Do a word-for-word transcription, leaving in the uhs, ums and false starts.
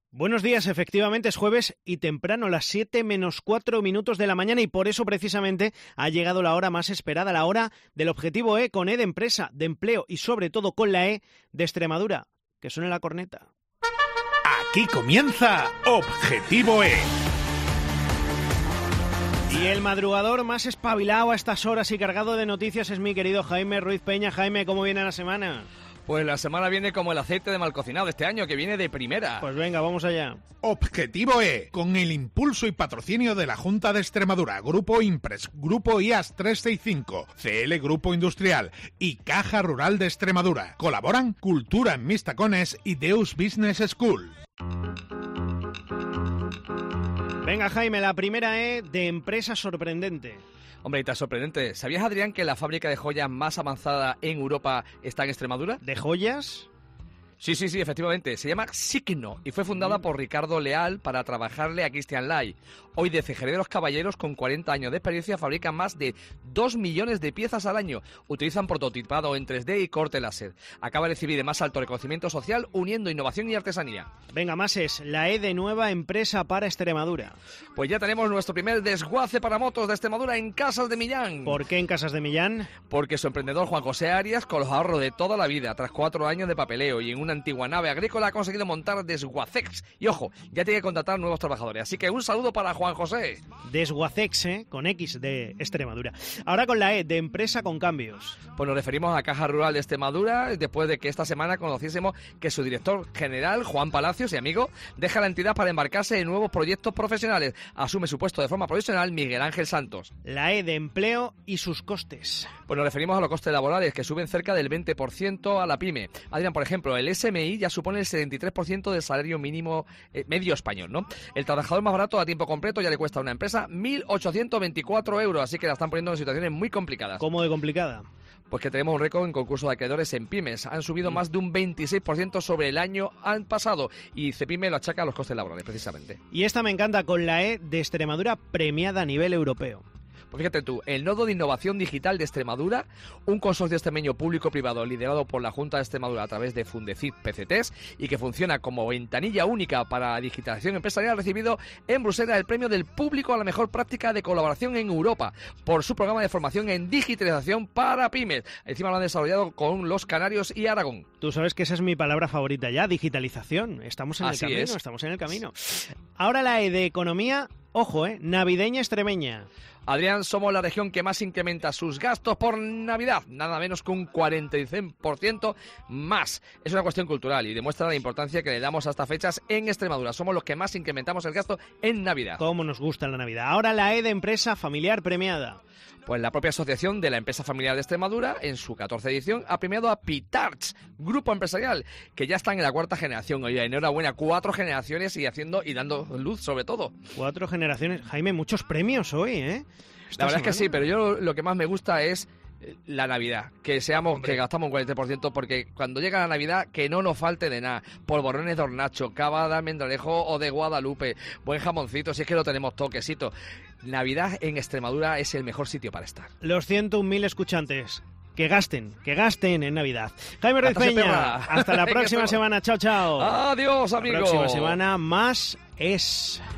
Buenos días, efectivamente es jueves y temprano, las siete menos cuatro minutos de la mañana, y por eso precisamente ha llegado la hora más esperada, la hora del Objetivo E, con E de empresa, de empleo y sobre todo con la E de Extremadura. Que suene la corneta. Aquí comienza Objetivo E. Y el madrugador más espabilado a estas horas y cargado de noticias es mi querido Jaime Ruiz Peña. Jaime, ¿cómo viene la semana? Pues la semana viene como el aceite de mal cocinado este año, que viene de primera. Pues venga, vamos allá. Objetivo E, con el impulso y patrocinio de la Junta de Extremadura, Grupo Impress, Grupo I A S trescientos sesenta y cinco, C L Grupo Industrial y Caja Rural de Extremadura. Colaboran Cultura en Mis Tacones y Deus Business School. Venga, Jaime, la primera E de empresa sorprendente. Hombre, y tan sorprendente. ¿Sabías, Adrián, que la fábrica de joyas más avanzada en Europa está en Extremadura? ¿De joyas? Sí, sí, sí, efectivamente. Se llama Signo y fue fundada por Ricardo Leal para trabajarle a Christian Lai. Hoy de Cejeré de los Caballeros, con cuarenta años de experiencia, fabrican más de dos millones de piezas al año. Utilizan prototipado en tres D y corte láser. Acaba de recibir el más alto reconocimiento social uniendo innovación y artesanía. Venga, más es la E de nueva empresa para Extremadura. Pues ya tenemos nuestro primer desguace para motos de Extremadura en Casas de Millán. ¿Por qué en Casas de Millán? Porque su emprendedor Juan José Arias, con los ahorros de toda la vida, tras cuatro años de papeleo y en una antigua nave agrícola, ha conseguido montar Desguacex. Y ojo, ya tiene que contratar nuevos trabajadores. Así que un saludo para Juan José. Desguacex, ¿eh? Con X de Extremadura. Ahora con la E de empresa con cambios. Pues nos referimos a Caja Rural de Extremadura, después de que esta semana conociésemos que su director general, Juan Palacios, y amigo, deja la entidad para embarcarse en nuevos proyectos profesionales. Asume su puesto de forma profesional Miguel Ángel Santos. La E de empleo y sus costes. Pues nos referimos a los costes laborales, que suben cerca del veinte por ciento a la pyme. Adrián, por ejemplo, el S M I ya supone el setenta y tres por ciento del salario mínimo eh, medio español, ¿no? El trabajador más barato a tiempo completo ya le cuesta a una empresa mil ochocientos veinticuatro euros, así que la están poniendo en situaciones muy complicadas. ¿Cómo de complicada? Pues que tenemos un récord en concurso de acreedores en pymes. Han subido más de un veintiséis por ciento sobre el año pasado y Cepyme lo achaca a los costes laborales, precisamente. Y esta me encanta, con la E de Extremadura premiada a nivel europeo. Pues fíjate tú, el Nodo de Innovación Digital de Extremadura, un consorcio extremeño público-privado liderado por la Junta de Extremadura a través de Fundecid P C Ts y que funciona como ventanilla única para la digitalización empresarial, ha recibido en Bruselas el premio del público a la mejor práctica de colaboración en Europa por su programa de formación en digitalización para pymes. Encima lo han desarrollado con los Canarios y Aragón. Tú sabes que esa es mi palabra favorita ya, digitalización. Estamos en el Así camino, es. estamos en el camino. Ahora la E de economía, ojo, eh, navideña extremeña. Adrián, somos la región que más incrementa sus gastos por Navidad, nada menos que un cuarenta y seis por ciento más. Es una cuestión cultural y demuestra la importancia que le damos a estas fechas en Extremadura. Somos los que más incrementamos el gasto en Navidad. Cómo nos gusta la Navidad. Ahora la E de empresa familiar premiada. Pues la propia Asociación de la Empresa Familiar de Extremadura, en su catorce edición, ha premiado a Pitarch, grupo empresarial, que ya están en la cuarta generación. Oye, enhorabuena, cuatro generaciones y haciendo y dando luz sobre todo. Cuatro generaciones. Jaime, muchos premios hoy, ¿eh? La verdad es que sí, pero yo lo que más me gusta es la Navidad, que seamos, Hombre. que gastamos un cuarenta por ciento, porque cuando llega la Navidad, que no nos falte de nada. Polvorones de hornacho, cava de almendralejo o de Guadalupe, buen jamoncito, si es que lo tenemos toquecito. Navidad en Extremadura es el mejor sitio para estar. Los ciento un mil escuchantes, que gasten, que gasten en Navidad. Jaime Ruiz Peña, hasta la próxima semana. Chao, chao. Adiós, amigos. La próxima semana más es...